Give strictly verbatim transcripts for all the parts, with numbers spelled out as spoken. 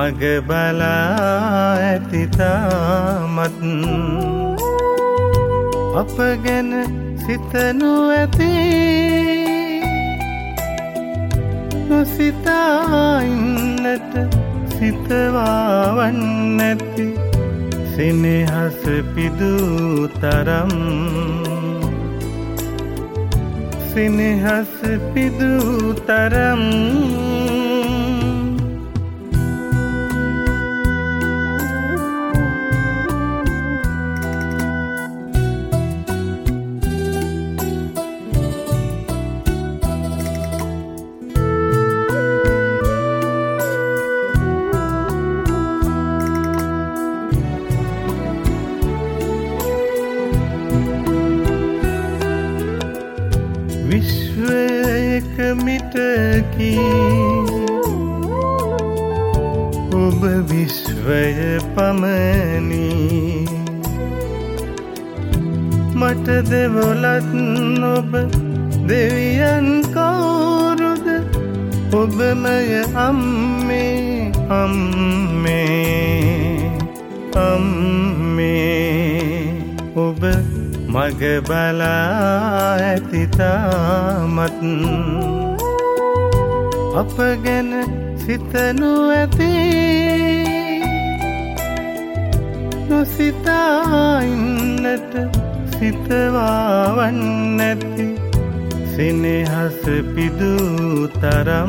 මග බලා ඇති තාමත් අප ගැන සිතනු ඇති නොසිතා ඉන්නට සිතවාවන් නැති සෙනෙහස පිදූ තරම් සෙනෙහස පිදූ තරම් විශ්වයක මිටකි ඔබ විශ්වය පමණි මට දෙවොලත් ඔබ දෙවියන් කවුරුද ඔබමය අම්මේ අම්මේ අම්මේ ඔබ මග බලා ඇති තාමත් අප ගැන සිතනු ඇති නොසිතා ඉන්නට සිතවාවන් නැති සෙනෙහස පිදූ තරම්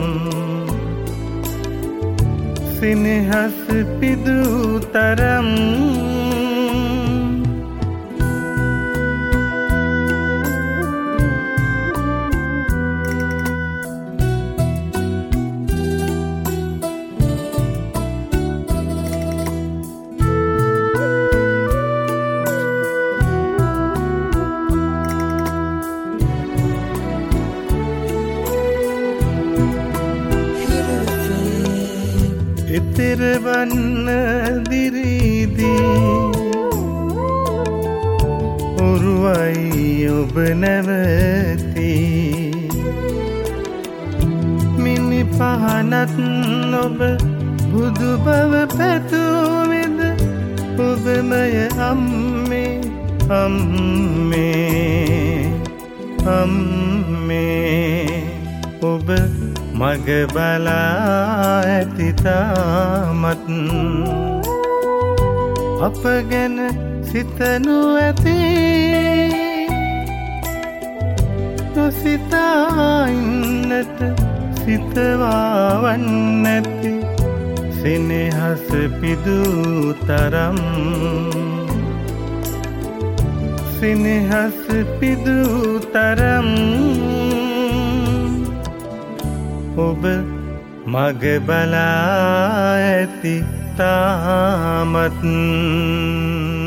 සෙනෙහස පිදූ තරම් එතෙර වන්න දිරිදී ඔරුවයි ඔබ නැවති මිනි පහනත් ඔබ බුදු බව පැතුවිද ඔබමය අම්මේ අම්මේ අම්මේ ඔබ මග බලා ඇති තාමත් අප ගැන සිතනු ඇති නොසිතා ඉන්නට සිතවාවන් නැති සෙනෙහස පිදූ තරම් සෙනෙහස පිදූ තරම් ඔබ මග බලා ඇති තාමත්